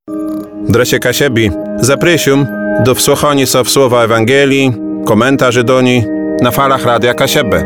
Dresie Kasiebi, zaprosium do wsłuchania się w słowa Ewangelii, komentarzy do niej na falach Radia Kasiebę.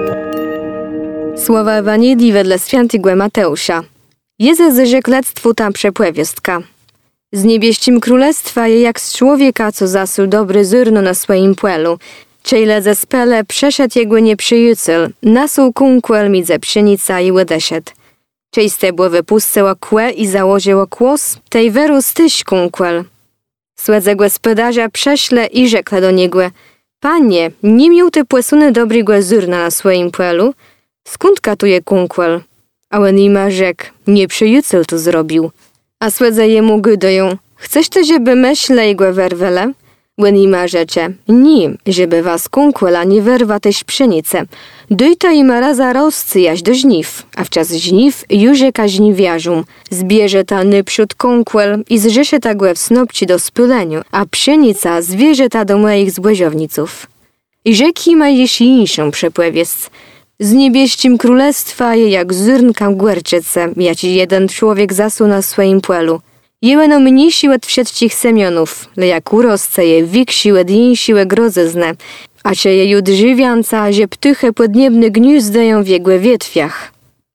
Słowa Ewangelii wedle świętego Mateusza. Jezus rzeklectwu tam przepłewiostka. Z niebieścim królestwa je jak z człowieka, co zasuł dobry zyrno na swoim płelu. Czejle ze spele przeszedł jego nieprzyjuciel, nasuł kunkuel midze pszenica i łedeszet. Czej stebło wypustęło kłę i założyło kłos, tej weru styś kunkuel. Słedze gospodarza prześle i rzekle do niego: Panie, nie miał ty płesuny dobrego zyrna na swoim płelu? Skąd katuje kunkuel? A on ima rzekł: nieprzyjuciel to zrobił. A słedze jemu gydoją: chcesz to, żeby myśle jego werwele? On ima rzecze: nie, żeby was kunkuela nie werwa też pszenicę. Doj to ima raza roscy jaś do żniw, a w czas żniw jużeka żniwiarzum. Zbierze ta nyprzód kunkuel i zrzesze ta głę w snopci do spyleniu, a pszenica zwierze ta do moich zbłeziowniców. I rzeki ma jeśli inszą przepłewiec. Z niebieścim królestwa je jak zyrnka głerczyce, jaci jeden człowiek zasuł na swoim płelu. Jełeno mniejsi od wszystkich semionów, le jak urosce je wiksi od insiłe grozyzne, a cie je jud żywianca, że ptyche podniebne gniuzdają w jego wietwiach.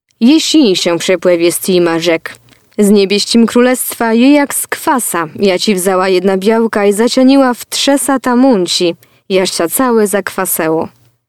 Jeśli się przepłewiesti ma rzekł. Z niebieścim królestwa je jak z kwasa, jaci wzała jedna białka i zacieniła w trzesa ta munci, jaścia całe zakwaseło.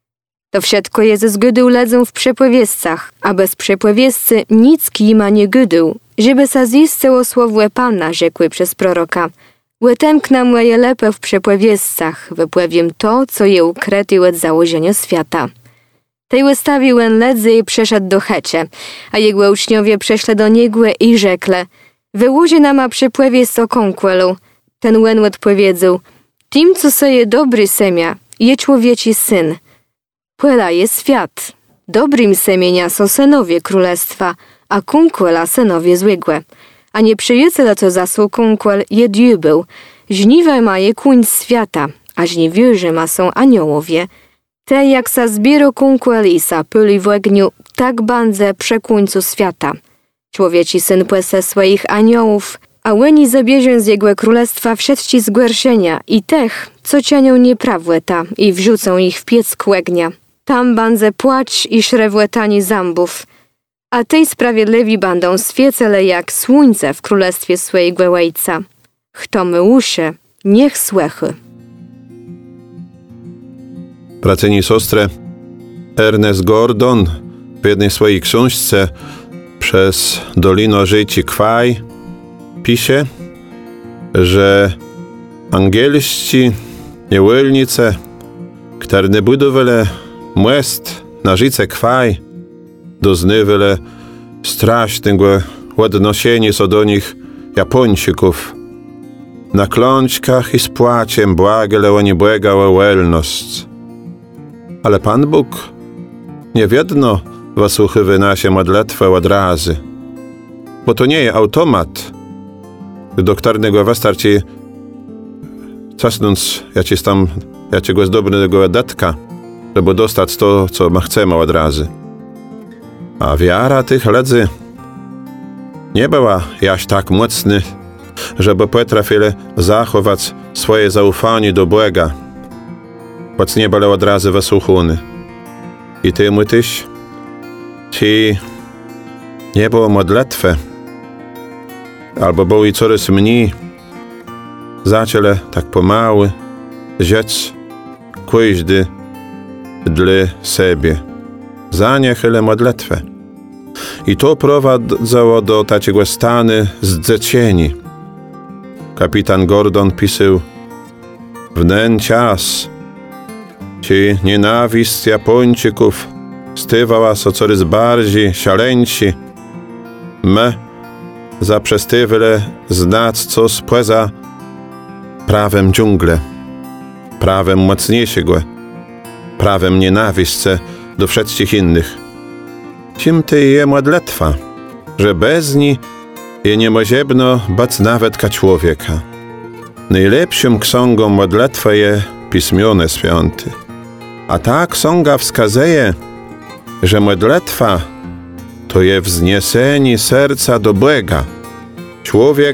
To wszystko Jezus gydył ledzą w przepływiescach, a bez przepływiescy nic kima nie gydył, żeby sa zisceło słowłe Pana, rzekły przez proroka. Łetemkna moje lepę w przepływiescach, wypłewiem to, co je ukryty od założenia świata. Tej wystawi łen ledzy i przeszedł do Hecie, a jego uczniowie przeszli do niego i rzekle: wyłoży nam a przepływiec o konkuelu. Ten łen odpowiedział: tym, co seje dobry semia, je człowieci syn. Płela je świat. Dobrym semienia są synowie królestwa, a kunkuela synowie złego. A nieprzyjaciel, co zasłuł kunkuel, je diabeł. Żniwe ma je kuń świata, a żniwiarze ma są aniołowie. Te jak sa zbiero kunkuel i sa pyli w ogniu, tak bandze przekuńcu świata. Człowieci syn płese swoich aniołów, a łeni zabierzą z jego królestwa wszyscy zgorszenia i tych, co cienią nieprawłeta i wrzucą ich w piec kłegnia. Tam bandze płacz i szrewłetani zambów, a tej sprawiedliwi bandą świecele jak słońce w królestwie swojego Ojca. Kto my uszy, niech słechy. Braceni siostry, Ernest Gordon w jednej swojej książce Przez Dolino Życi Kwaj pisze, że angielscy niewolnicy, które budowali most na rzece Kwaj, doznywali strasznego odnoszenia się do nich Japończyków. Na klączkach i z płaciem błagali oni Boga o wolność. Ale Pan Bóg nie wiedno wysłuchuje nasze modlitwy od razu, bo to nie jest automat, do którego wystarczy zasnąć jakiegoś dobrego datka, żeby dostać to, co my chcemy od razu. A wiara tych ludzi nie była jaś tak mocna, żeby potrafili zachować swoje zaufanie do Boga, choć nie byli od razu wysłuchani. I temu też, czy nie było modlitwy, albo było i coraz mniej, zaczęli tak pomału żyć każdy dla siebie. Zaniechali modlitwę. I to prowadzało do takiego stanu zdzecieni. Kapitan Gordon pisał: w ten czas, ci nienawiść Japończyków stywała się coraz bardziej szaleńci, my zaprzestywali znać coś poza prawem dżungle, prawem mocniejszego, prawem nienawiści do wszystkich innych. Czym to jest modlitwa, że bez niej je nie możebno bać nawet ka człowieka. Najlepszym księgą modlitwy jest Pismione Święte. A ta księga wskazuje, że modlitwa to jest wzniesienie serca do Boga. Człowiek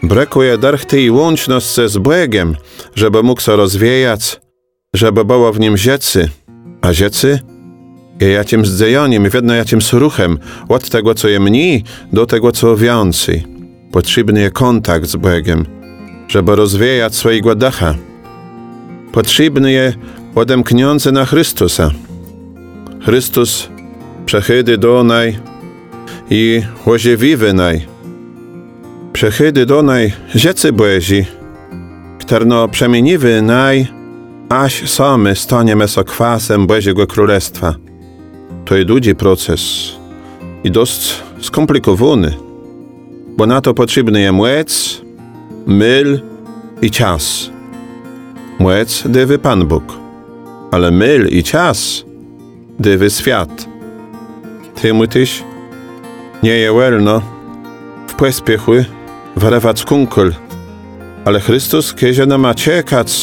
brakuje darchty i łączność z Bogiem, żeby mógł się rozwijać, żeby było w nim rzeczy. A rzeczy je jakimś dziejaniem, jedno jakimś ruchem, od tego, co je mniej, do tego, co więcej. Potrzebny jest kontakt z Bogiem, żeby rozwijać swojego ducha. Potrzebny jest odemkniący na Chrystusa. Chrystus przechydy do naj i ożywiwy naj. Przechydy do naj rzeczy Boży, które przemieniły naj, aż sami staniemy się kwasem Bożego Królestwa. To jest długi proces i dość skomplikowany, bo na to potrzebny jest młec, myl i czas. Młec dywy Pan Bóg, ale myl i czas dywy świat. Temu tyś nie je wolno w pośpiechu wrywać kunkul, ale Chrystus kiedy nam ma czekać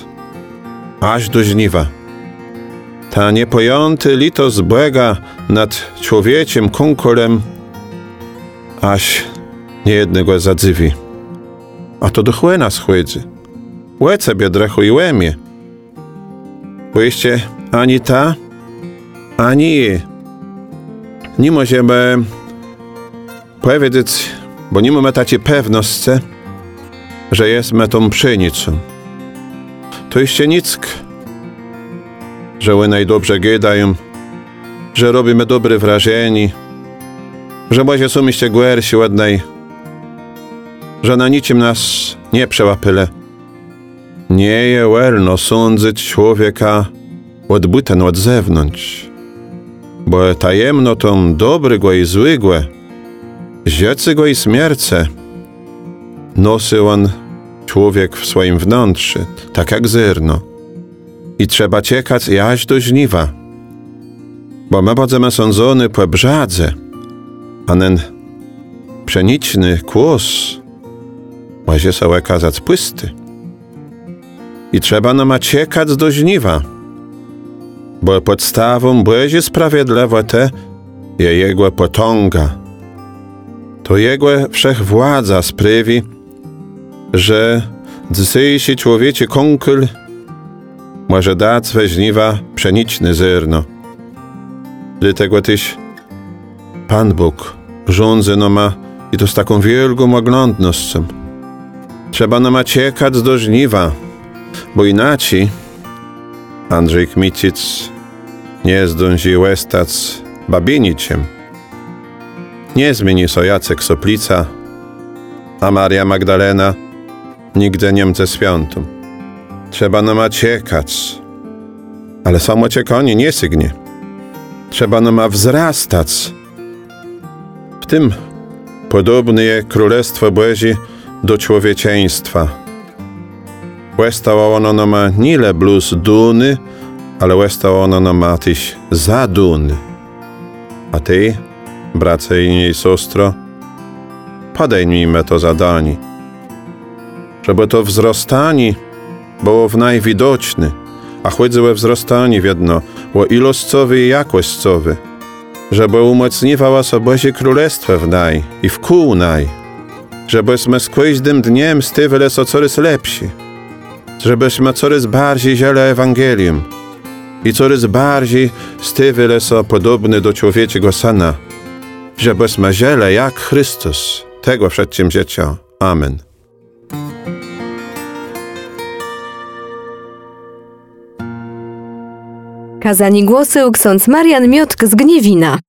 aż do żniwa. Ta niepojęty litość Boga nad człowieczym kunkulem aż niejednego zadziwi. A to do chłena schłydzi. Łece biodrechu i łemie. Bo jeszcze ani ta, ani je. Nie możemy powiedzieć, bo nie mamy takiej pewności, że jesteśmy tą pszenicą. To jeszcze nic, że one najdobrze gadają, że robimy dobre wrażenie, że może są jeszcze gorsi ładnej, że na niczym nas nie przełapyle. Nie je wolno sądzić człowieka odbytem od zewnątrz, bo tajemnotą dobrego i złego, rzecego i śmierce nosi on człowiek w swoim wnętrzu, tak jak zerno. I trzeba czekać aż do żniwa, bo my będziemy sądzony po brzadze, a ten pszeniczny kłos może się okazać pusty. I trzeba nam czekać do żniwa, bo podstawą Bożej sprawiedliwości jest Jego potęga. To Jego wszechwładza sprawi, że dzisiejszy człowieczy kunkul może dać we żniwa pszeniczne zerno. Dlatego też Pan Bóg rządzi nama i to z taką wielką oglądnością. Trzeba nam czekać do żniwa, bo inaczej Andrzej Kmicic nie zdąży stać babieniciem. Nie zmieni się Jacek Soplica, a Maria Magdalena nigdy nie będzie świętą. Trzeba nam czekać, ale samo czekanie nie sygnie. Trzeba nam wzrastać. W tym podobne jest Królestwo Boże do człowieczeństwa. Łestało ono nam nie bluz duny, ale łestało ono nam też zaduny. A ty, bracie i siostro, podejmijmy to zadanie, żeby to wzrastanie było w najwidoczny, a chodziło wzrastanie jedno o ilościowy i jakościowy, żeby umocniwało się Boże Królestwo w naj i w kół naj, żebyśmy z każdym dniem stawali się coraz lepsi, żebyśmy coraz bardziej zieli Ewangelium i coraz bardziej stawali się podobny do człowieczego Syna, żebyśmy zieli jak Chrystus, tego przedsięwzięcia. Amen. Kazani głosy ksiądz Marian Miotk z Gniewina.